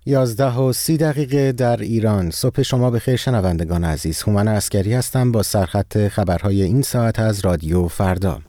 11:30 در ایران. صبح شما بخیر شنوندگان عزیز. هومن عسکری هستم با سرخط خبرهای این ساعت از رادیو فردا.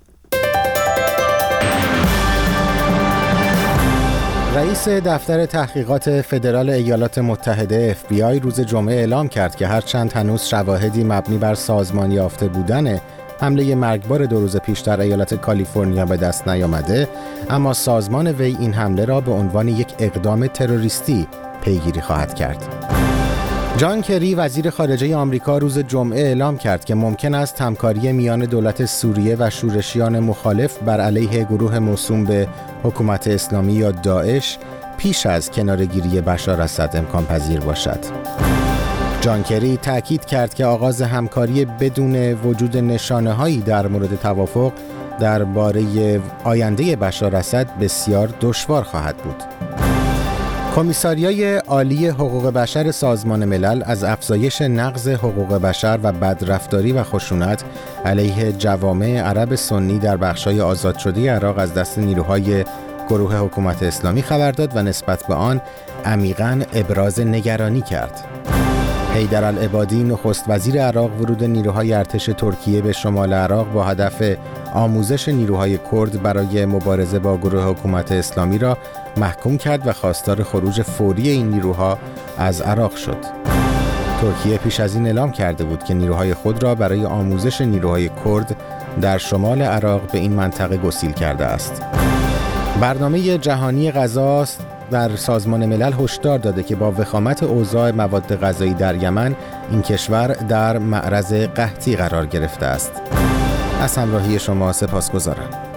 رئیس دفتر تحقیقات فدرال ایالات متحده FBI روز جمعه اعلام کرد که هرچند هنوز شواهدی مبنی بر سازمان یافته بودن حمله مرگبار 2 روز پیش در ایالت کالیفرنیا به دست نیامده، اما سازمان وی این حمله را به عنوان یک اقدام تروریستی پیگیری خواهد کرد. جان کری وزیر خارجه آمریکا روز جمعه اعلام کرد که ممکن است همکاری میان دولت سوریه و شورشیان مخالف بر علیه گروه موسوم به حکومت اسلامی یا داعش پیش از کناره‌گیری بشار اسد امکان پذیر باشد. جان کری تأکید کرد که آغاز همکاری بدون وجود نشانه‌هایی در مورد توافق درباره آینده بشار اسد بسیار دشوار خواهد بود. کمیساریای عالی حقوق بشر سازمان ملل از افزایش نقض حقوق بشر و بدرفتاری و خشونت علیه جوامع عرب سنی در بخش‌های آزاد شده عراق از دست نیروهای گروه حکومت اسلامی خبر داد و نسبت به آن عمیقاً ابراز نگرانی کرد. حیدرالعبادی نخست وزیر عراق ورود نیروهای ارتش ترکیه به شمال عراق با هدف آموزش نیروهای کرد برای مبارزه با گروه حکومت اسلامی را محکوم کرد و خواستار خروج فوری این نیروها از عراق شد. ترکیه پیش از این اعلام کرده بود که نیروهای خود را برای آموزش نیروهای کرد در شمال عراق به این منطقه گسیل کرده است. برنامه جهانی غذا در سازمان ملل هشدار داده که با وخامت اوضاع مواد غذایی در یمن این کشور در معرض قحطی قرار گرفته است. از همراهی شما سپاسگزارم.